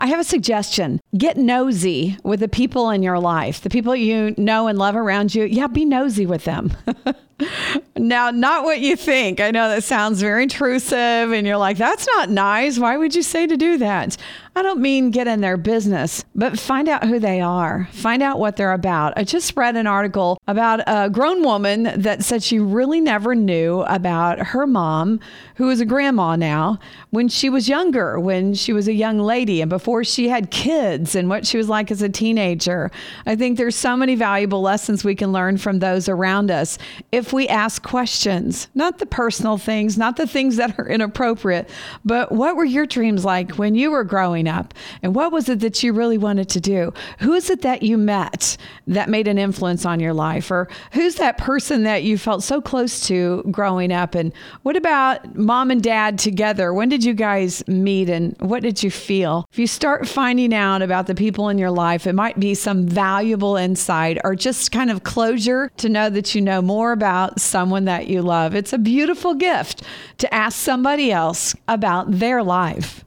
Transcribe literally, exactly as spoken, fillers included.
I have a suggestion. Get nosy with the people in your life, the people you know and love around you. Yeah, be nosy with them. Now, not what you think. I know that sounds very intrusive and you're like, that's not nice. Why would you say to do that? I don't mean get in their business, but find out who they are. Find out what they're about. I just read an article about a grown woman that said she really never knew about her mom, who is a grandma now, when she was younger, when she was a young lady and before she had kids and what she was like as a teenager. I think there's so many valuable lessons we can learn from those around us if we ask questions, not the personal things, not the things that are inappropriate, but what were your dreams like when you were growing up? And what was it that you really wanted to do? Who is it that you met that made an influence on your life? Or who's that person that you felt so close to growing up? And what about mom and dad together? When did you guys meet and what did you feel? If you start finding out about the people in your life, it might be some valuable insight or just kind of closure to know that you know more about someone that you love. It's a beautiful gift to ask somebody else about their life.